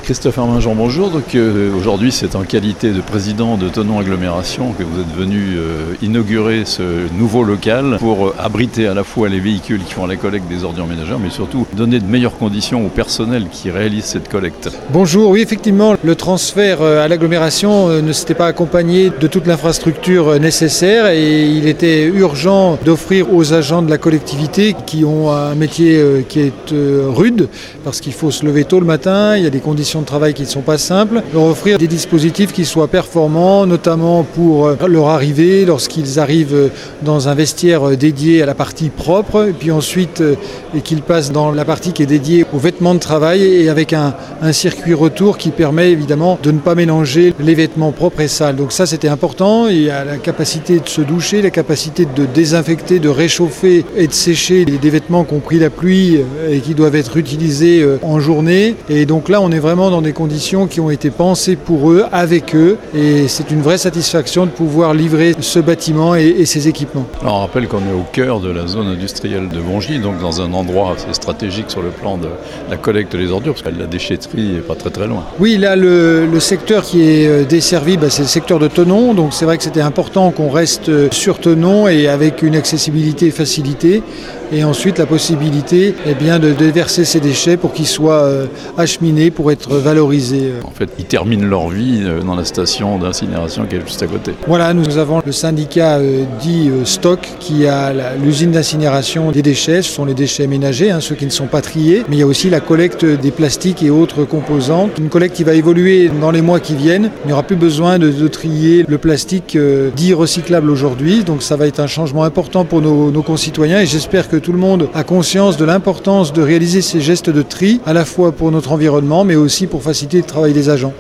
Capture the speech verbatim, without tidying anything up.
Christophe Arminjon, bonjour. Donc, euh, aujourd'hui, c'est en qualité de président de Thonon Agglomération que vous êtes venu euh, inaugurer ce nouveau local pour euh, abriter à la fois les véhicules qui font la collecte des ordures ménagères, mais surtout donner de meilleures conditions au personnel qui réalise cette collecte. Bonjour, oui, effectivement, le transfert à l'agglomération ne s'était pas accompagné de toute l'infrastructure nécessaire et il était urgent d'offrir aux agents de la collectivité qui ont un métier qui est rude, parce qu'il faut se lever tôt le matin, il y a des conditions de travail qui ne sont pas simples, leur offrir des dispositifs qui soient performants, notamment pour leur arrivée, lorsqu'ils arrivent dans un vestiaire dédié à la partie propre, et puis ensuite et qu'ils passent dans la partie qui est dédiée aux vêtements de travail et avec un, un circuit retour qui permet évidemment de ne pas mélanger les vêtements propres et sales. Donc ça, c'était important. Il y a la capacité de se doucher, la capacité de désinfecter, de réchauffer et de sécher des vêtements qui ont pris la pluie et qui doivent être utilisés en journée. Et donc là, on est vraiment dans des conditions qui ont été pensées pour eux, avec eux. Et c'est une vraie satisfaction de pouvoir livrer ce bâtiment et, et ses équipements. Alors, on rappelle qu'on est au cœur de la zone industrielle de Bongy, donc dans un endroit assez stratégique sur le plan de la collecte des ordures, parce que la déchetterie n'est pas très très loin. Oui, là, le, le secteur qui est desservi, bah, c'est le secteur de Thonon. Donc c'est vrai que c'était important qu'on reste sur Thonon et avec une accessibilité facilitée. Et ensuite la possibilité eh bien, de déverser ces déchets pour qu'ils soient euh, acheminés, pour être valorisés. En fait, ils terminent leur vie euh, dans la station d'incinération qui est juste à côté. Voilà, nous avons le syndicat euh, dit euh, Stock qui a la, l'usine d'incinération des déchets. Ce sont les déchets ménagers, hein, ceux qui ne sont pas triés. Mais il y a aussi la collecte des plastiques et autres composants. Une collecte qui va évoluer dans les mois qui viennent. Il n'y aura plus besoin de, de trier le plastique euh, dit recyclable aujourd'hui. Donc ça va être un changement important pour nos, nos concitoyens et j'espère que tout le monde a conscience de l'importance de réaliser ces gestes de tri, à la fois pour notre environnement, mais aussi pour faciliter le travail des agents.